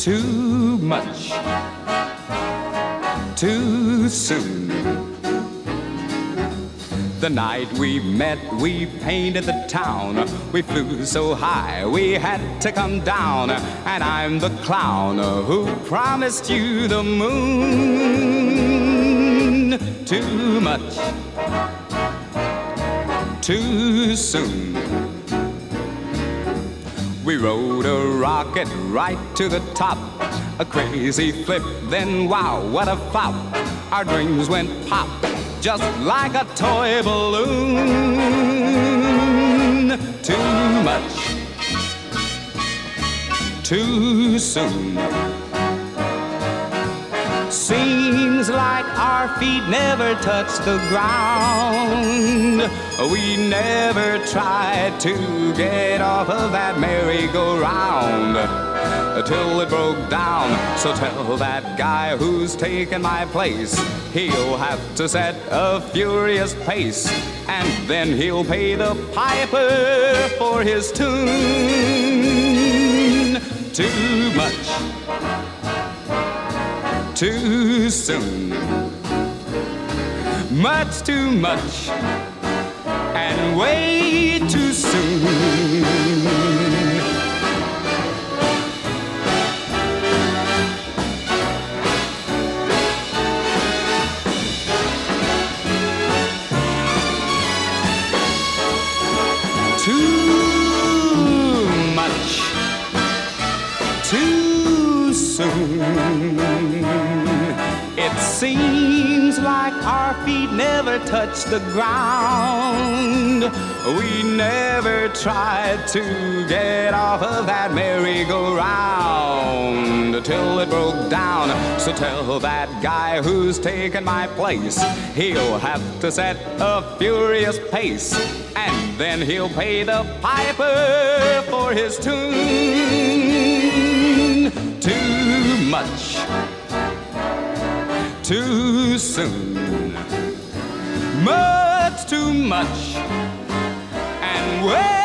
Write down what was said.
too much, too soon. The night we met, we painted the town. We flew so high, we had to come down. And I'm the clown who promised you the moon. Too much, too soon. We rode a rocket right to the top. A crazy flip, then wow, what a flop. Our dreams went pop, just like a toy balloon. Too much, too soon. Seems like our feet never touched the ground. We never tried to get off of that merry-go-round till it broke down. So tell that guy who's taken my place, he'll have to set a furious pace, and then he'll pay the piper for his tune. Too much, too soon. Much too much, and way too soon. Too much, too soon. It seems like our feet never touched the ground. We never tried to get off of that merry-go-round till it broke down. So tell that guy who's taken my place, he'll have to set a furious pace, and then he'll pay the piper for his tune. Too much, too soon. Much too much, and way